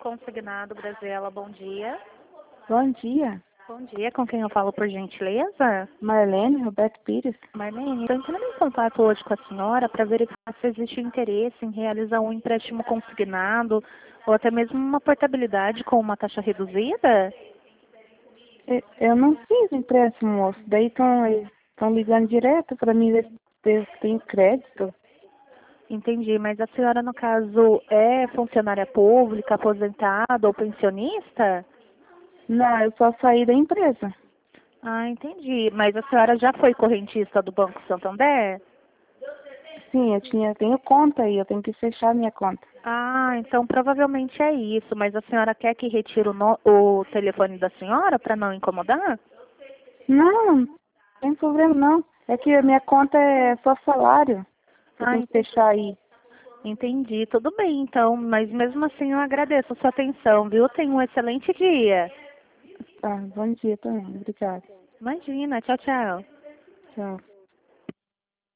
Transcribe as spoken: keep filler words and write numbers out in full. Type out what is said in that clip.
Consignado, Graziela, bom dia. Bom dia. Bom dia, com quem eu falo por gentileza? Marlene Roberto Pires. Marlene, estou entrando em contato hoje com a senhora para verificar se existe interesse em realizar um empréstimo consignado ou até mesmo uma portabilidade com uma taxa reduzida? E- Eu não fiz empréstimo, moço. Daí estão ligando direto para mim ver se tem crédito. Entendi, mas a senhora, no caso, é funcionária pública, aposentada ou pensionista? Não, eu só saí da empresa. Ah, entendi. Mas a senhora já foi correntista do Banco Santander? Sim, eu tinha, tenho conta aí, eu tenho que fechar minha conta. Ah, então provavelmente é isso. Mas a senhora quer que retire o, no- o telefone da senhora para não incomodar? Não, não tem problema não. É que a minha conta é só salário. Eu Ah, tenho que entendi. fechar aí. Entendi. Tudo bem, então. Mas mesmo assim eu agradeço a sua atenção, viu? Tenha um excelente dia. Tá, bom dia também. Obrigada. Imagina. Tchau, tchau. Tchau.